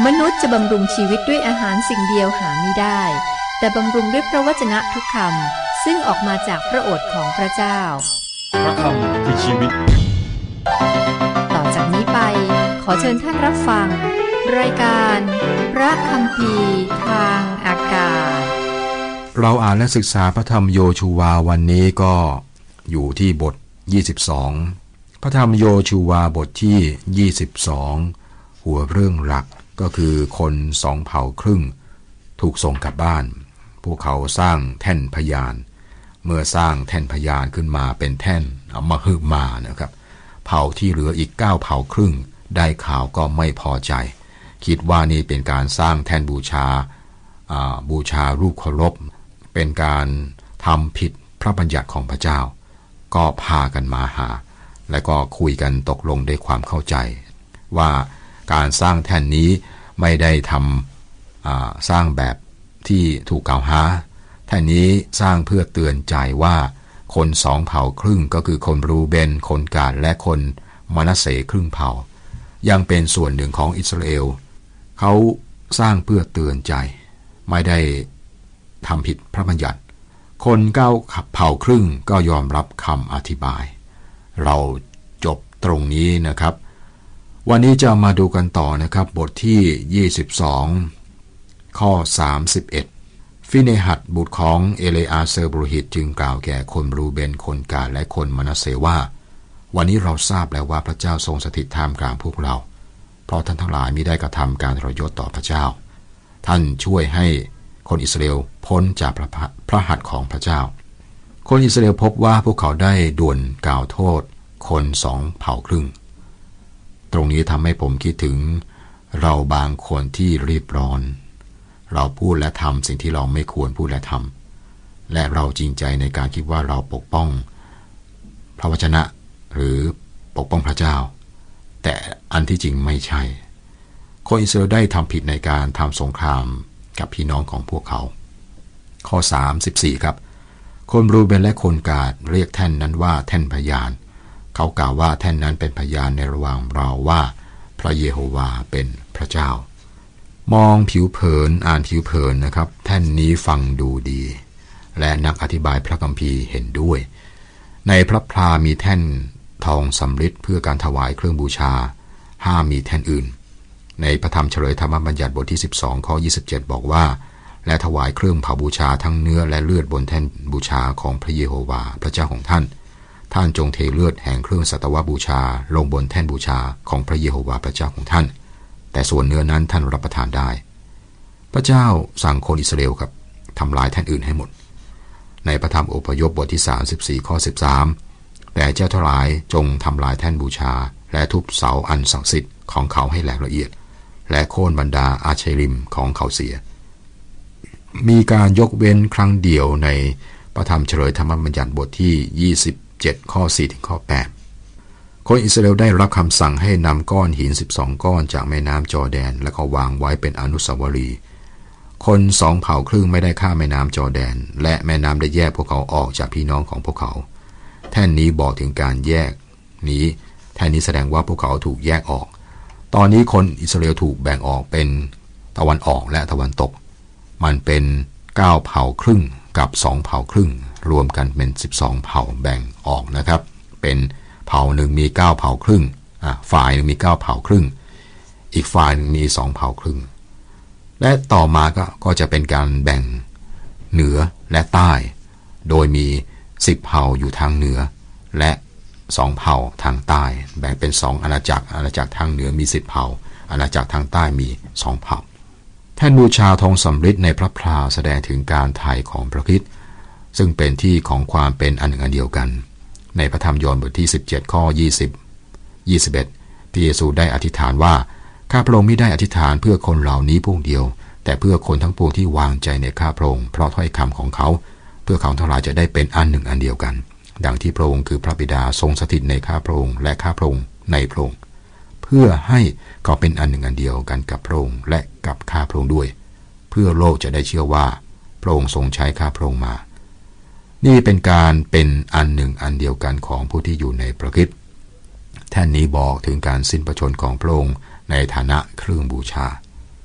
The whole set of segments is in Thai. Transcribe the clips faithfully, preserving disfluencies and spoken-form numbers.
มนุษย์จะบำรุงชีวิตด้วยอาหารสิ่งเดียวหาไม่ได้แต่บำรุงด้วยพระวจนะทุกคำซึ่งออกมาจากพระโอษฐ์ของพระเจ้าพระคำคือชีวิตต่อจากนี้ไปขอเชิญท่านรับฟังรายการพระคัมภีร์ทางอากาศเราอ่านและศึกษาพระธรรมโยชูวาวันนี้ก็อยู่ที่บทยี่สิบสองพระธรรมโยชูวาบทที่ยี่สิบสองหัวเรื่องหลักก็คือคนสองเผ่าครึ่งถูกส่งกลับบ้านพวกเขาสร้างแท่นพยานเมื่อสร้างแท่นพยานขึ้นมาเป็นแท่นเอามาฮึมานะครับเผ่าที่เหลืออีกเก้าเผ่าครึ่งได้ข่าวก็ไม่พอใจคิดว่านี่เป็นการสร้างแท่นบูชาบูชารูปเคารพเป็นการทำผิดพระบัญญัติของพระเจ้าก็พากันมาหาและก็คุยกันตกลงด้วยความเข้าใจว่าการสร้างแท่นนี้ไม่ได้ทำสร้างแบบที่ถูกกล่าวหาแท่นนี้สร้างเพื่อเตือนใจว่าคนสองเผ่าครึ่งก็คือคนรูเบนคนกาดและคนมนัสเสครึ่งเผ่ายังเป็นส่วนหนึ่งของอิสราเอลเขาสร้างเพื่อเตือนใจไม่ได้ทำผิดพระบัญญัติคนเก้าเผ่าครึ่งก็ยอมรับคำอธิบายเราจบตรงนี้นะครับวันนี้จะมาดูกันต่อนะครับบทที่ยี่สิบสองข้อสามสิบเอ็ดฟิเนหัสบุตรของเอเลอาเซอร์บุรหิตจึงกล่าวแก่คนรูเบนคนกาดและคนมนัสเสว่าวันนี้เราทราบแล้วว่าพระเจ้าทรงสถิตท่ามกลางพวกเราเพราะท่านทั้งหลายมิได้กระทำการทรยศต่อพระเจ้าท่านช่วยให้คนอิสราเอลพ้นจากพระ, พระหัตถ์ของพระเจ้าคนอิสราเอลพบว่าพวกเขาได้ด่วนกล่าวโทษคนสองเผ่าครึ่งตรงนี้ทำให้ผมคิดถึงเราบางคนที่รีบร้อนเราพูดและทำสิ่งที่เราไม่ควรพูดและทำและเราจริงใจในการคิดว่าเราปกป้องพระวจนะหรือปกป้องพระเจ้าแต่อันที่จริงไม่ใช่คนอิสราเอลได้ทำผิดในการทำสงครามกับพี่น้องของพวกเขาข้อสามสิบสี่ครับคนรูเบนและคนกาดเรียกแท่นนั้นว่าแท่นพยานเขากล่าวว่าแท่นนั้นเป็นพยานในระหว่างเราว่าพระเยโฮวาเป็นพระเจ้ามองผิวเผินอ่านผิวเผินนะครับแท่นนี้ฟังดูดีและนักอธิบายพระคัมภีร์เห็นด้วยในพระพลามีแท่นทองสำริดเพื่อการถวายเครื่องบูชาห้ามมีแท่นอื่นในพระธรรมเฉลยธรรมบัญญัติบทที่สิบสองข้อยี่สิบเจ็ดบอกว่าและถวายเครื่องเผาบูชาทั้งเนื้อและเลือดบนแท่นบูชาของพระเยโฮวาพระเจ้าของท่านท่านจงเทเลือดแห่งเครื่องสัตวบูชาลงบนแท่นบูชาของพระเยโฮวาพระเจ้าของท่านแต่ส่วนเนื้อนั้นท่านรับประทานได้พระเจ้าสั่งคนอิสราเอลครับทำลายแท่นอื่นให้หมดในพระธรรมอพยพบทที่สามสิบสี่ข้อสิบสามแต่เจ้าทั้งหลายจงทำลายแท่นบูชาและทุบเสาอันศักดิ์สิทธิ์ของเขาให้แหลกละเอียดและโค่นบรรดาอาเชริมของเขาเสียมีการยกเว้นครั้งเดียวในพระธรรมเฉลยธรรมบัญญัติบทที่ยี่สิบเจ็ดข้อสี่ถึงข้อแปดคนอิสราเอลได้รับคำสั่งให้นำก้อนหินสิบสองก้อนจากแม่น้ำจอร์แดนและก็วางไว้เป็นอนุสาวรีย์คนสองเผ่าครึ่งไม่ได้ข้ามแม่น้ำจอร์แดนและแม่น้ำได้แยกพวกเขาออกจากพี่น้องของพวกเขาแท่นนี้บอกถึงการแยกนี้แท่นนี้แสดงว่าพวกเขาถูกแยกออกตอนนี้คนอิสราเอลถูกแบ่งออกเป็นตะวันออกและตะวันตกมันเป็นเก้าเผ่าครึ่งกับสองเผ่าครึ่งรวมกันเป็นสิบสองเผ่าแบ่งออกนะครับเป็นเผ่าหนึ่งมีเก้าเผ่าครึ่งอ่ะฝ่ายหนึ่งมีเก้าเผ่าครึ่งอีกฝ่ายหนึ่งมีสองเผ่าครึ่งและต่อมาก็ก็จะเป็นการแบ่งเหนือและใต้โดยมีสิบเผ่าอยู่ทางเหนือและสองเผ่าทางใต้แบ่งเป็นสองอาณาจักรอาณาจักรทางเหนือมีสิบเผ่าอาณาจักรทางใต้มีสองเผ่าแท่นบูชาทองสำริดในพระพลาแสดงถึงการไถ่ของพระคริสต์ซึ่งเป็นที่ของความเป็นอันหนึ่งอันเดียวกันในพระธรรมยอห์นบทที่สิบเจ็ดข้อยี่สิบ ยี่สิบเอ็ดพระเยซูได้อธิษฐานว่าข้าพระองค์ไม่ได้อธิษฐานเพื่อคนเหล่านี้พวกเดียวแต่เพื่อคนทั้งปวงที่วางใจในข้าพระองค์เพราะถ้อยคำของเขาเพื่อเขาทั้งหลายจะได้เป็นอันหนึ่งอันเดียวกันดังที่พระองค์คือพระบิดาทรงสถิตในข้าพระองค์และข้าพระองค์ในพระองค์เพื่อให้เขาเป็นอันหนึ่งอันเดียวกันกับพระองค์และกับข้าพระองค์ด้วยเพื่อโลกจะได้เชื่อว่าพระองค์ทรงใช้ข้าพระองค์มานี่เป็นการเป็นอันหนึ่งอันเดียวกันของผู้ที่อยู่ในพระคริสต์แท่นนี้บอกถึงการสิ้นพระชนม์ของพระองค์ในฐานะเครื่องบูชา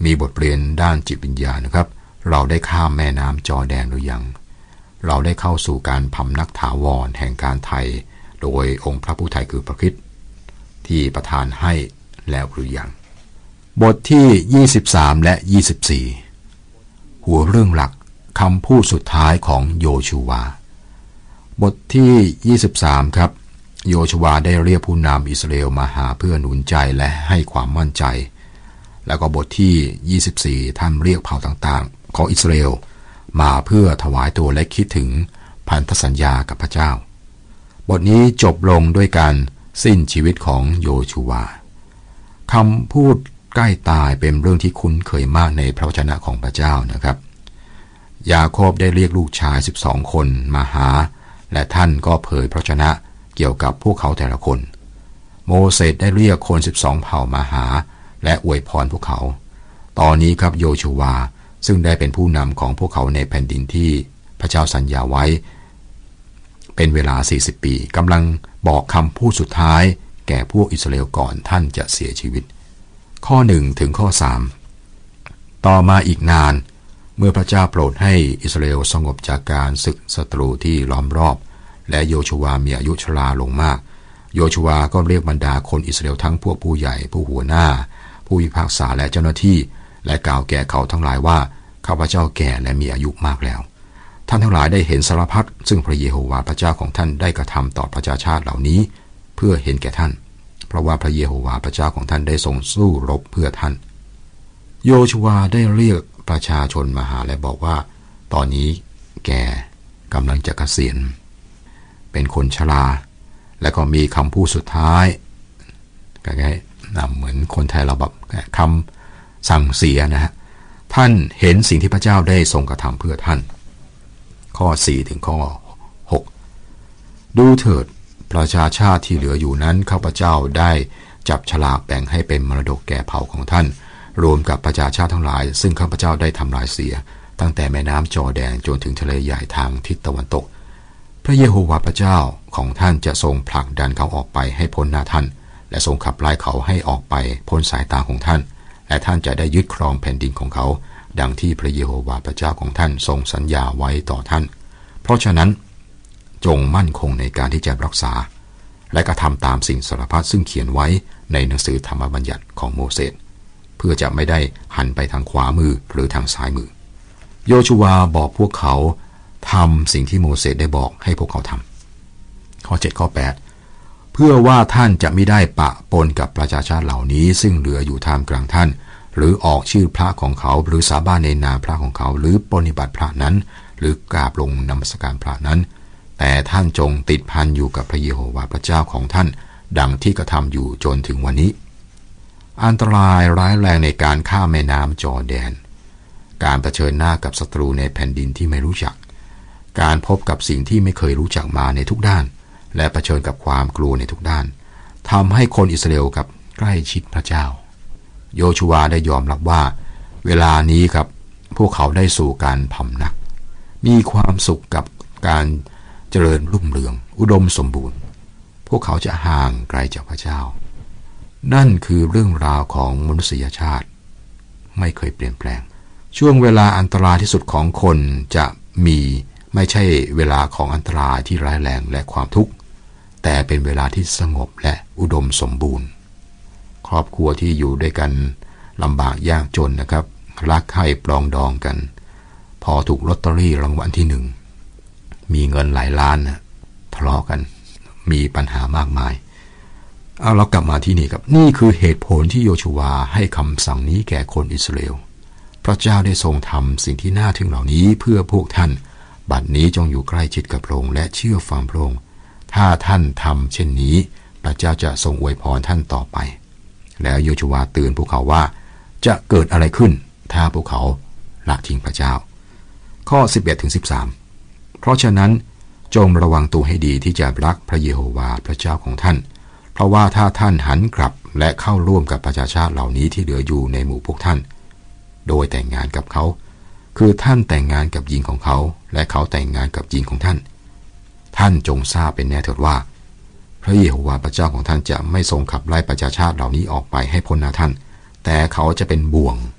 มีบทเรียนด้านจิตวิญญาณนะครับเราได้ข้ามแม่น้ำจอร์แดนหรือยังเราได้เข้าสู่การพำนักถาวรแห่งการไถ่โดยองค์พระผู้ไถ่คือพระคริสต์ที่ประทานให้แล้วหรือยังบทที่ยี่สิบสามและยี่สิบสี่หัวเรื่องหลักคำพูดสุดท้ายของโยชูวาบทที่ยี่สิบสามครับโยชูวาได้เรียกผู้นำอิสราเอลมาหาเพื่อหนุนใจและให้ความมั่นใจแล้วก็บทที่ยี่สิบสี่ท่านเรียกเผ่าต่างๆของอิสราเอลมาเพื่อถวายตัวและคิดถึงพันธสัญญากับพระเจ้าบทนี้จบลงด้วยการสิ้นชีวิตของโยชูวาคำพูดใกล้ตายเป็นเรื่องที่คุ้นเคยมากในพระวจนะของพระเจ้านะครับยาโคบได้เรียกลูกชายสิบสองคนมาหาและท่านก็เผยพระวจนะเกี่ยวกับพวกเขาแต่ละคนโมเสสได้เรียกคนสิบสองเผ่ามาหาและอวยพรพวกเขาตอนนี้ครับโยชูวาซึ่งได้เป็นผู้นำของพวกเขาในแผ่นดินที่พระเจ้าสัญญาไว้เป็นเวลาสี่สิบปีกำลังบอกคำพูดสุดท้ายแก่พวกอิสราเอลก่อนท่านจะเสียชีวิตข้อหนึ่งถึงข้อสามต่อมาอีกนานเมื่อพระเจ้าโปรดให้อิสราเอลสงบจากการศึกศัตรูที่ล้อมรอบและโยชูวามีอายุชราลงมากโยชูวาก็เรียกบรรดาคนอิสราเอลทั้งพวกผู้ใหญ่ผู้หัวหน้าผู้พิพากษาและเจ้าหน้าที่และกล่าวแก่เขาทั้งหลายว่าข้าพเจ้าแก่และมีอายุมากแล้วท่านทั้งหลายได้เห็นสารพัดซึ่งพระเยโฮวาห์พระเจ้าของท่านได้กระทำต่อประชาชาติเหล่านี้เพื่อเห็นแก่ท่านเพราะว่าพระเยโฮวาห์พระเจ้าของท่านได้ทรงสู้รบเพื่อท่านโยชูวาได้เรียกประชาชนมาหาและบอกว่าตอนนี้แกกำลังจะเกษียณเป็นคนชราและก็มีคำพูดสุดท้ายคล้ายๆเหมือนคนไทยเราแบบคำสั่งเสียนะฮะท่านเห็นสิ่งที่พระเจ้าได้ทรงกระทำเพื่อท่านข้อสี่ถึงข้อหกดูเถิดประชาชาติที่เหลืออยู่นั้นข้าพเจ้าได้จับฉลากแบ่งให้เป็นมรดกแก่เผ่าของท่านรวมกับประชาชาติทั้งหลายซึ่งข้าพเจ้าได้ทำลายเสียตั้งแต่แม่น้ำจอร์แดนจนถึงทะเลใหญ่ทางทิศตะวันตกพระเยโฮวาห์พระเจ้าของท่านจะทรงผลักดันเขาออกไปให้พ้นหน้าท่านและทรงขับไล่เขาให้ออกไปพ้นสายตาของท่านและท่านจะได้ยึดครองแผ่นดินของเขาดังที่พระเยโฮวาห์พระเจ้าของท่านทรงสัญญาไว้ต่อท่านเพราะฉะนั้นจงมั่นคงในการที่จะรักษาและกระทำตามสิ่งสารพัดซึ่งเขียนไว้ในหนังสือธรรมบัญญัติของโมเสสเพื่อจะไม่ได้หันไปทางขวามือหรือทางซ้ายมือโยชูวาบอกพวกเขาทำสิ่งที่โมเสสได้บอกให้พวกเขาทำข้อเจ็ดข้อแปดเพื่อว่าท่านจะไม่ได้ปะปนกับประชาชาติเหล่านี้ซึ่งเหลืออยู่ท่ามกลางท่านหรือออกชื่อพระของเขาหรือสาบานในนามพระของเขาหรือปฏิบัติพระนั้นหรือกราบลงนมัสการพระนั้นแต่ท่านจงติดพันอยู่กับพระเยโฮวาห์พระเจ้าของท่านดังที่กระทำอยู่จนถึงวันนี้อันตรายร้ายแรงในการข้ามแม่น้ำจอร์แดนการเผชิญหน้ากับศัตรูในแผ่นดินที่ไม่รู้จักการพบกับสิ่งที่ไม่เคยรู้จักมาในทุกด้านและเผชิญกับความกลัวในทุกด้านทำให้คนอิสราเอลกับใกล้ชิดพระเจ้าโยชูวาได้ยอมรับว่าเวลานี้ครับพวกเขาได้สู่การพำนักมีความสุขกับการเจริญรุ่งเรืองอุดมสมบูรณ์พวกเขาจะห่างไกลจากพระเจ้านั่นคือเรื่องราวของมนุษยชาติไม่เคยเปลี่ยนแปลงช่วงเวลาอันตรายที่สุดของคนจะมีไม่ใช่เวลาของอันตรายที่ร้ายแรงและความทุกข์แต่เป็นเวลาที่สงบและอุดมสมบูรณ์ครอบครัวที่อยู่ด้วยกันลำบากยากจนนะครับรักใคร่ปรองดองกันพอถูกลอตเตอรี่รางวัลที่หนึ่งมีเงินหลายล้านนะทะเลาะกันมีปัญหามากมายเอาเรากลับมาที่นี่ครับนี่คือเหตุผลที่โยชูวาให้คำสั่งนี้แก่คนอิสราเอลพระเจ้าได้ทรงทำสิ่งที่น่าทึ่งเหล่านี้เพื่อพวกท่านบัดนี้จงอยู่ใกล้ชิดกับพระองค์และเชื่อฟังพระองค์ถ้าท่านทำเช่นนี้พระเจ้าจะทรงอวยพรท่านต่อไปแล้วโยชูวาเตือนพวกเขาว่าจะเกิดอะไรขึ้นถ้าพวกเขาละทิ้งพระเจ้าข้อ สิบเอ็ดถึงสิบสาม เพราะฉะนั้นจงระวังตัวให้ดีที่จะรักพระเยโฮวาห์พระเจ้าของท่านเพราะว่าถ้าท่านหันกลับและเข้าร่วมกับประชาชาติเหล่านี้ที่เหลืออยู่ในหมู่พวกท่านโดยแต่งงานกับเขาคือท่านแต่งงานกับหญิงของเขาและเขาแต่งงานกับหญิงของท่านท่านจงทราบเป็นแน่เถิดว่าพระเยโฮวาห์พระเจ้าของท่านจะไม่ทรงขับไล่ประชาชาติเหล่านี้ออกไปให้พ้นหน้าท่านแต่เขาจะเป็นบ่วง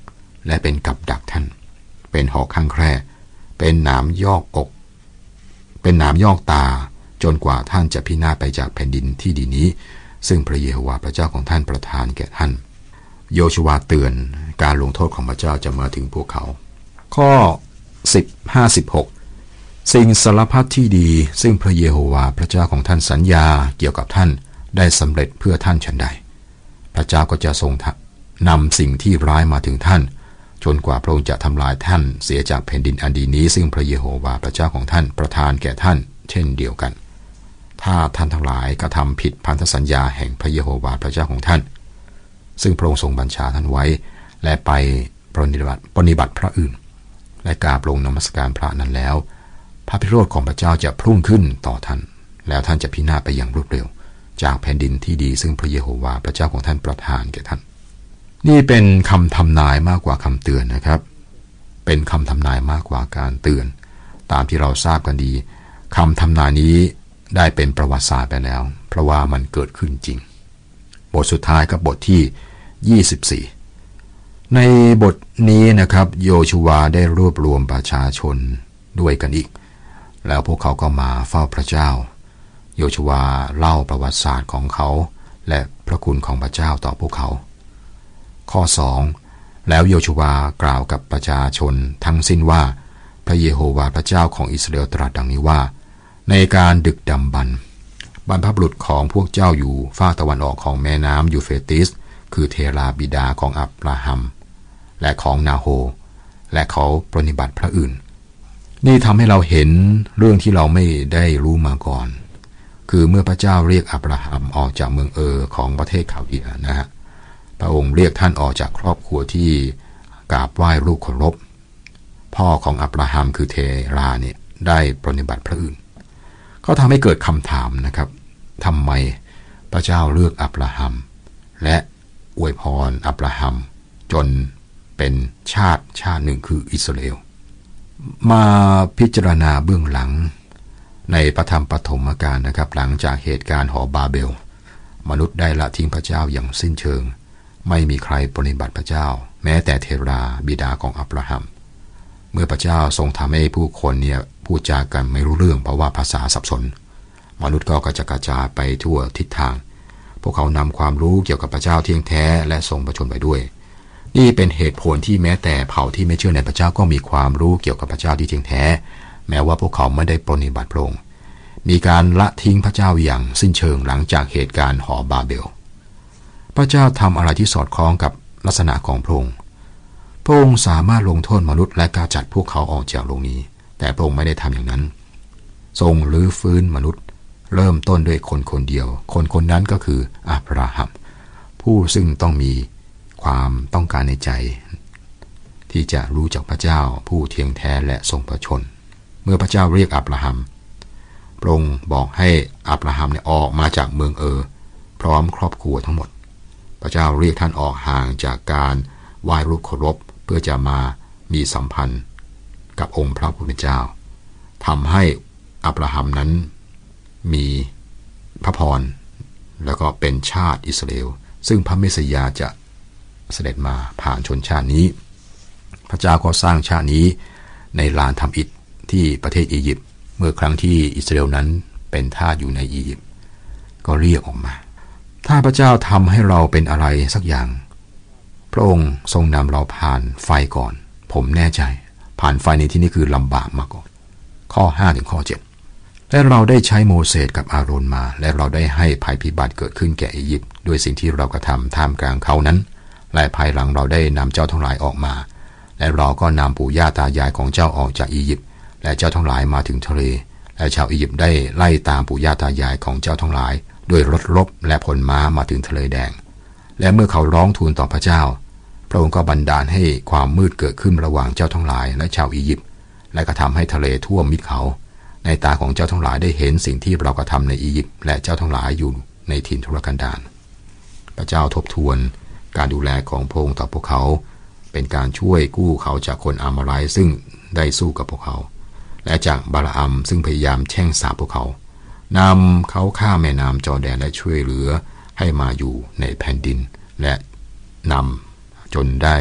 และเป็นกับดักท่านเป็นหอกข้างแคร่เป็นหนามยอกอกเป็นหนามยอกตาจนกว่าท่านจะพินาศไปจากแผ่นดินที่ดีนี้ซึ่งพระเยโฮวาห์พระเจ้าของท่านประทานแก่ท่านโยชูวาเตือนการลงโทษของพระเจ้าจะมาถึงพวกเขาข้อสิบ ห้าสิบหกสิ่งสารพัดที่ดีซึ่งพระเยโฮวาห์พระเจ้าของท่านสัญญาเกี่ยวกับท่านได้สำเร็จเพื่อท่านฉันใดพระเจ้าก็จะทรงนำสิ่งที่ร้ายมาถึงท่านจนกว่าพระองค์จะทำลายท่านเสียจากแผ่นดินอันดีนี้ซึ่งพระเยโฮวาห์พระเจ้าของท่านประทานแก่ท่านเช่นเดียวกันถ้าท่านทั้งหลายกระทำผิดพันธสัญญาแห่งพระเยโฮวาห์พระเจ้าของท่านซึ่งพระองค์ทรงบัญชาท่านไว้และไปปฏิบัติปฏิบัติพระอื่นและกราบลงนมัสการพระนั้นแล้วพระพิโรธของพระเจ้าจะพุ่งขึ้นต่อท่านแล้วท่านจะพินาศไปอย่างรวดเร็วจากแผ่นดินที่ดีซึ่งพระเยโฮวาห์พระเจ้าของท่านประทานแก่ท่านนี่เป็นคำทำนายมากกว่าคำเตือนนะครับเป็นคำทำนายมากกว่าการเตือนตามที่เราทราบกันดีคำทำนายนี้ได้เป็นประวัติศาสตร์ไปแล้วเพราะว่ามันเกิดขึ้นจริงบทสุดท้ายกับบทที่ยี่สิบสี่ในบทนี้นะครับโยชูวาได้รวบรวมประชาชนด้วยกันอีกแล้วพวกเขาก็มาเฝ้าพระเจ้าโยชูวาเล่าประวัติศาสตร์ของเขาและพระคุณของพระเจ้าต่อพวกเขาข้อสองแล้วโยชูวากล่าวกับประชาชนทั้งสิ้นว่าพระเยโฮวาห์พระเจ้าของอิสราเอลตรัสดังนี้ว่าในการดึกดำบรรพ์บรรพบุรุษของพวกเจ้าอยู่ฝั่งตะวันออกของแม่น้ำยูเฟรติสคือเทราบิดาของอับราฮัมและของนาโฮและเขาปฏิบัติพระอื่นนี่ทำให้เราเห็นเรื่องที่เราไม่ได้รู้มาก่อนคือเมื่อพระเจ้าเรียกอับราฮัมออกจากเมืองเออของประเทศคาลเดียนะฮะพระองค์เรียกท่านออกจากครอบครัวที่กราบไหว้รูปเคารพพ่อของอับราฮัมคือเทราเนี่ยได้ปฏิบัติพระอื่นก็ทำให้เกิดคำถามนะครับทำไมพระเจ้าเลือกอับราฮัมและอวยพรอับราฮัมจนเป็นชาติชาติหนึ่งคืออิสราเอลมาพิจารณาเบื้องหลังในพระธรรมปฐมกาลนะครับหลังจากเหตุการณ์หอบาเบลมนุษย์ได้ละทิ้งพระเจ้าอย่างสิ้นเชิงไม่มีใครปฏิบัติพระเจ้าแม้แต่เทราบิดาของอับราฮัมเมื่อพระเจ้าทรงทำให้ผู้คนเนี่ยพูดจากันไม่รู้เรื่องเพราะว่าภาษาสับสนมนุษย์ก็กระจายไปทั่วทิศทางพวกเขานำความรู้เกี่ยวกับพระเจ้าเที่ยงแท้และทรงประชนไปด้วยนี่เป็นเหตุผลที่แม้แต่เผ่าที่ไม่เชื่อในพระเจ้าก็มีความรู้เกี่ยวกับพระเจ้าที่เที่ยงแท้แม้ว่าพวกเขาไม่ได้ปฏิบัติพระองค์มีการละทิ้งพระเจ้าอย่างสิ้นเชิงหลังจากเหตุการณ์หอบาเบลพระเจ้าทำอะไรที่สอดคล้องกับลักษณะของพระองค์พระองค์สามารถลงโทษมนุษย์และกำจัดพวกเขาออกจากโลกนี้แต่พระองค์ไม่ได้ทำอย่างนั้นทรงรื้อฟื้นมนุษย์เริ่มต้นด้วยคนคนเดียวคนคนนั้นก็คืออับราฮัมผู้ซึ่งต้องมีความต้องการในใจที่จะรู้จักพระเจ้าผู้เที่ยงแท้และทรงพระชนเมื่อพระเจ้าเรียกอับราฮัมพระองค์บอกให้อับราฮัมเนี่ยออกมาจากเมืองเออพร้อมครอบครัวทั้งหมดพระเจ้าเรียกท่านออกห่างจากการไหว้รูปเคารพเพื่อจะมามีสัมพันธ์กับองค์พระผู้เป็นเจ้าทำให้อับราฮัมนั้นมีพระพรแล้วก็เป็นชาติอิสราเอลซึ่งพระเมสสิยาจะเสด็จมาผ่านชนชาตินี้พระเจ้าก็สร้างชาตินี้ในลานทำอิฐที่ประเทศอียิปต์เมื่อครั้งที่อิสราเอลนั้นเป็นทาสอยู่ในอียิปต์ก็เรียกออกมาถ้าพระเจ้าทำให้เราเป็นอะไรสักอย่างพระองค์ทรงนำเราผ่านไฟก่อนผมแน่ใจผ่านไฟในที่นี้คือลำบากมาก่อนข้อห้าถึงข้อเจ็ดและเราได้ใช้โมเสสกับอาโรนมาและเราได้ให้ภัยพิบัติเกิดขึ้นแก่อียิปต์ด้วยสิ่งที่เรากระทำท่ามกลางเขานั้นและภายหลังเราได้นำเจ้าทั้งหลายออกมาและเราก็นำปู่ย่าตายายของเจ้าออกจากอียิปต์และเจ้าทั้งหลายมาถึงทะเลและชาวอียิปต์ได้ไล่ตามปู่ย่าตายายของเจ้าทั้งหลายด้วยรถรบและพลม้ามาถึงทะเลแดงและเมื่อเขาร้องทูลต่อพระเจ้าพระองค์ก็บันดาลให้ความมืดเกิดขึ้นระหว่างเจ้าทั้งหลายและชาวอียิปต์และกระทำให้ทะเลท่วมมิดเขาในตาของเจ้าทั้งหลายได้เห็นสิ่งที่เรากระทำในอียิปต์และเจ้าทั้งหลายอยู่ในถิ่นทุรกันดารพระเจ้าทบทวนการดูแลของพระองค์ต่อพวกเขาเป็นการช่วยกู้เขาจากคนอามาไรซึ่งได้สู้กับพวกเขาและจากบาลอัมซึ่งพยายามแช่งสาปพวกเขานำเขาข้ามแม่น้ำจอร์แดนและช่วยเหลือให้มาอยู่ในแผ่นดินและนำจนได้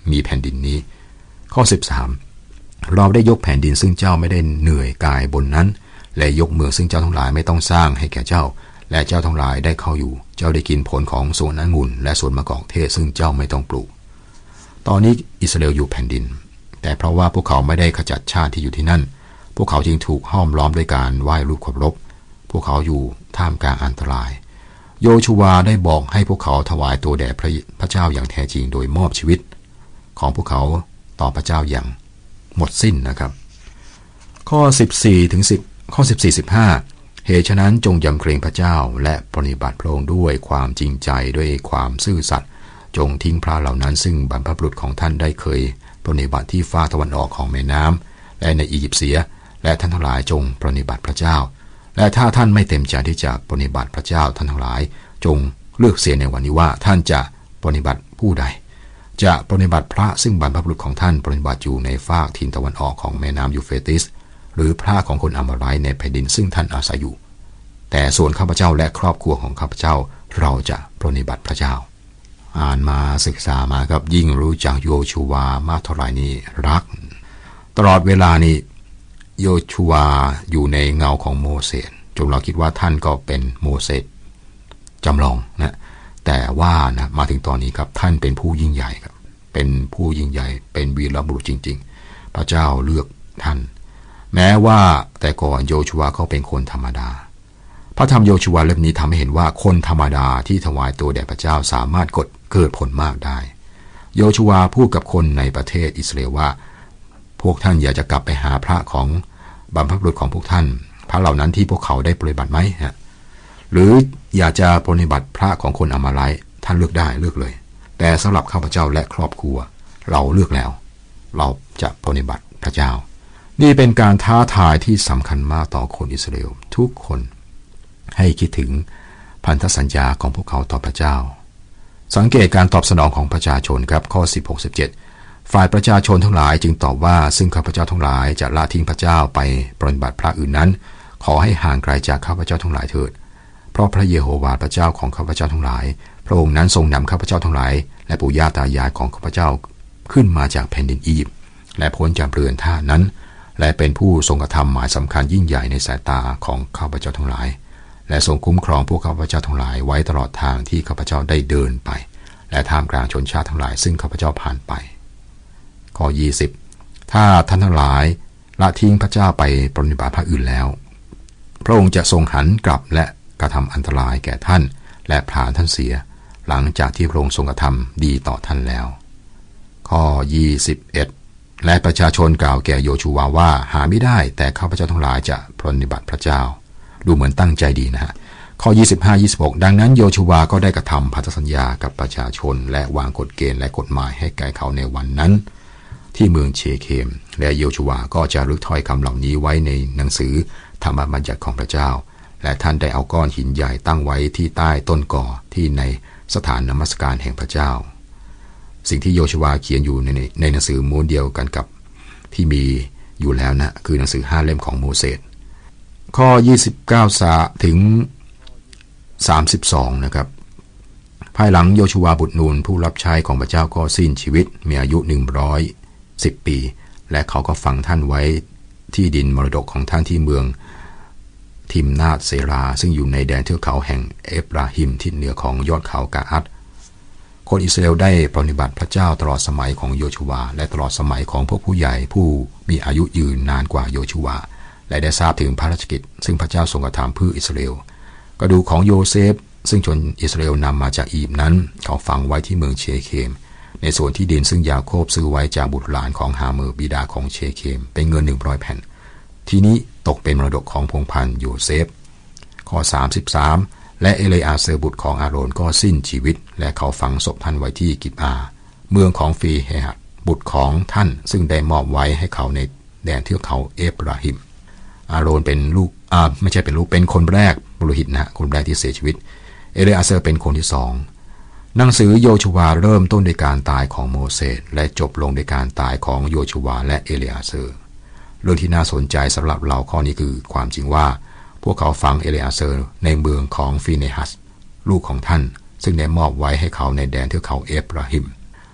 มีแผ่นดินนี้ข้อสิบสามเราได้ยกแผ่นดินซึ่งเจ้าไม่ได้เหนื่อยกายบนนั้นและยกเมืองซึ่งเจ้าทั้งหลายไม่ต้องสร้างให้แก่เจ้าและเจ้าทั้งหลายได้เข้าอยู่เจ้าได้กินผลของสวนองุ่นและสวนมะกอกเทศซึ่งเจ้าไม่ต้องปลูกตอนนี้อิสราเอลอยู่แผ่นดินแต่เพราะว่าพวกเขาไม่ได้ขจัดชาติที่อยู่ที่นั่นพวกเขาจึงถูกห้อมล้อมด้วยการไหว้รูปเคารพพวกเขาอยู่ท่ามกลางอันตรายโยชูวาได้บอกให้พวกเขาถวายตัวแด่พระพระเจ้าอย่างแท้จริงโดยมอบชีวิตของพวกเขาต่อพระเจ้าอย่างหมดสิ้นนะครับข้อสิบสี่ถึงสิบข้อสิบสี่ สิบห้าเหตุฉะนั้นจงยำเกรงพระเจ้าและปฏิบัติพระองค์ด้วยความจริงใจด้วยความซื่อสัตย์จงทิ้งพระเหล่านั้นซึ่งบรรพบุรุษของท่านได้เคยปฏิบัติที่ฝั่งตะวันออกของแม่น้ำและในอียิปต์เสียและท่านทั้งหลายจงปฏิบัติพระเจ้าและถ้าท่านไม่เต็มใจที่จะปฏิบัติพระเจ้าท่านทั้งหลายจงเลือกเสียในวันนี้ว่าท่านจะปฏิบัติผู้ใดจะปฏิบัติพระซึ่งบรรพบุรุษของท่านปฏิบัติอยู่ในฝากทิศตะวันออกของแม่น้ำยูเฟรติสหรือพระของคนอัมโมไรต์ในแผ่นดินซึ่งท่านอาศัยอยู่แต่ส่วนข้าพเจ้าและครอบครัวของข้าพเจ้าเราจะปฏิบัติพระเจ้าอ่านมาศึกษามาครับยิ่งรู้จักโยชูวามากเท่าไหร่นี่รักตลอดเวลานี้โยชูวาอยู่ในเงาของโมเสสจนเราคิดว่าท่านก็เป็นโมเสสจำลองนะแต่ว่านะมาถึงตอนนี้ครับท่านเป็นผู้ยิ่งใหญ่ครับเป็นผู้ยิ่งใหญ่เป็นวีรบุรุษจริงๆพระเจ้าเลือกท่านแม้ว่าแต่ก่อนโยชูวาเขาเป็นคนธรรมดาพระธรรมโยชูวาเล่มนี้ทำให้เห็นว่าคนธรรมดาที่ถวายตัวแด่พระเจ้าสามารถกดเกิดผลมากได้โยชูวาพูดกับคนในประเทศอิสราเอลว่าพวกท่านอยากจะกลับไปหาพระของบรรพบุรุษของพวกท่านพระเหล่านั้นที่พวกเขาได้ปฏิบัติไหมฮะหรืออยากจะปฏิบัติพระของคนอัมมาไลท์ท่านเลือกได้เลือกเลยแต่สำหรับข้าพเจ้าและครอบครัวเราเลือกแล้วเราจะปฏิบัติพระเจ้านี่เป็นการท้าทายที่สำคัญมากต่อคนอิสราเอลทุกคนให้คิดถึงพันธสัญญาของพวกเขาต่อพระเจ้าสังเกตการตอบสนองของประชาชนครับข้อสิบหก สิบเจ็ดฝ่ายประชาชนทั้งหลายจึงตอบว่าซึ่งข้าพเจ้าทั้งหลายจะละทิ้งพระเจ้าไปปฏิบัติพระอื่นนั้นขอให้ห่างไกลจากข้าพเจ้าทั้งหลายเถิดเพราะพระเยโฮวาห์พระเจ้าของข้าพเจ้าทั้งหลายพระองค์นั้นทรงนำข้าพเจ้าทั้งหลายและปู่ย่าตายายของข้าพเจ้าขึ้นมาจากแผ่นดินอียิปต์และพ้นจากเรือนท่านั้นและเป็นผู้ทรงกระทำหมายสำคัญยิ่งใหญ่ในสายตาของข้าพเจ้าทั้งหลายและทรงคุ้มครองพวกข้าพเจ้าทั้งหลายไว้ตลอดทางที่ข้าพเจ้าได้เดินไปและท่ามกลางชนชาติทั้งหลายซึ่งข้าพเจ้าผ่านไปข้อยี่สิบถ้าท่านทั้งหลายละทิ้งพระเจ้าไปปฏิบัติพระอื่นแล้วพระองค์จะทรงหันกลับและกระทำอันตรายแก่ท่านและผลาญท่านเสียหลังจากที่พระองค์ทรงกระทำดีต่อท่านแล้วข้อยี่สิบเอ็ดและประชาชนกล่าวแก่โยชูวาว่าหาไม่ได้แต่ข้าพเจ้าทั้งหลายจะปฏิบัติพระเจ้าดูเหมือนตั้งใจดีนะฮะข้อยี่สิบห้า ยี่สิบหกดังนั้นโยชูวาก็ได้กระทำพันธสัญญากับประชาชนและวางกฎเกณฑ์และกฎหมายให้แก่เขาในวันนั้นที่เมืองเชเคมและโยชูวาก็จะรึกถ้อยคำเหล่านี้ไว้ในหนังสือธรรมบัญญัติของพระเจ้าและท่านได้เอาก้อนหินใหญ่ตั้งไว้ที่ใต้ต้นก่อที่ในสถานนมัสการแห่งพระเจ้าสิ่งที่โยชูวาเขียนอยู่ในในหนังสือม้วนเดียวกันกับที่มีอยู่แล้วนะคือหนังสือห้าเล่มของโมเสสข้อยี่สิบเก้าถึงสามสิบสองนะครับภายหลังโยชูวาบุตรนูนผู้รับใช้ของพระเจ้าก็สิ้นชีวิตมีอายุหนึ่งร้อยสิบปีและเขาก็ฝังท่านไว้ที่ดินมรดกของท่านที่เมืองทิมนาตเซราซึ่งอยู่ในแดนเทือกเขาแห่งเอฟราฮิมทิศเหนือของยอดเขากาอัดคนอิสราเอลได้ปฏิบัติพระเจ้าตลอดสมัยของโยชูวาและตลอดสมัยของพวกผู้ใหญ่ผู้มีอายุยืนนานกว่าโยชูวาและได้ทราบถึงพระราชกิจซึ่งพระเจ้าทรงกระทำเพื่ออิสราเอลกระดูกของโยเซฟซึ่งชนอิสราเอลนำมาจากอียิปต์นั้นเขาฝังไว้ที่เมืองเชเคมในส่วนที่ดินซึ่งยาโคบซื้อไว้จากบุตรหลานของฮาเมอร์บิดาของเชเคมเป็นเงินหนึ่งร้อยแผ่นที่นี้ตกเป็นมรดกของพงศ์พันธุ์โยเซฟข้อสามสิบสามและเอเลอาเซอร์บุตรของอาโรนก็สิ้นชีวิตและเขาฝังศพท่านไว้ที่กิบอาเมืองของฟีเฮหัดบุตรของท่านซึ่งได้มอบไว้ให้เขาในแดนเทือกเขาเอฟราฮิมอาโรนเป็นลูกอ่าไม่ใช่เป็นลูกเป็นคนแรกปุโรหิตนะคนแรกที่เสียชีวิตเอเลอาเซอร์เป็นคนที่สองหนังสือโยชูวาเริ่มต้นด้วยการตายของโมเสสและจบลงด้วยการตายของโยชูวาและเอเลอาเซอร์เรื่องที่น่าสนใจสำหรับเราข้อนี้คือความจริงว่าพวกเขาฝังเอเลอาเซอร์ในเมืองของฟีเนฮัสลูกของท่านซึ่งได้มอบไว้ให้เขาในแดนเทือกเขาเอฟราฮิม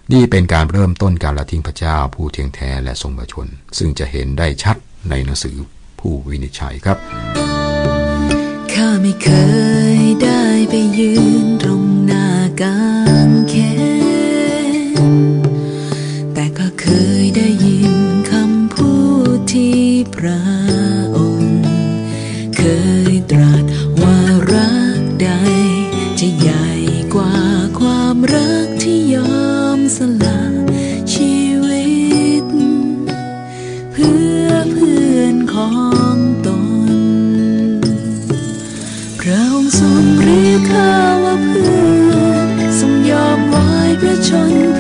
นี่เป็นการเริ่มต้นการละทิ้งพระเจ้าผู้เที่ยงแท้และทรงพระชนซึ่งจะเห็นได้ชัดในหนังสือผู้วินิจฉัยครับข้าไม่เคยได้ไปยืนตรงหน้ากางเขนแต่ก็เคยได้ยินคำพูดที่พระองค์เคยตรัสว่ารักใดจะใหญ่กว่าความรักที่ยอมสละชีวิตเพื่อเพื่อนของตนพระองค์ทรงเรียกข้าว่าเพื่อนทรงยอมไว้พระชน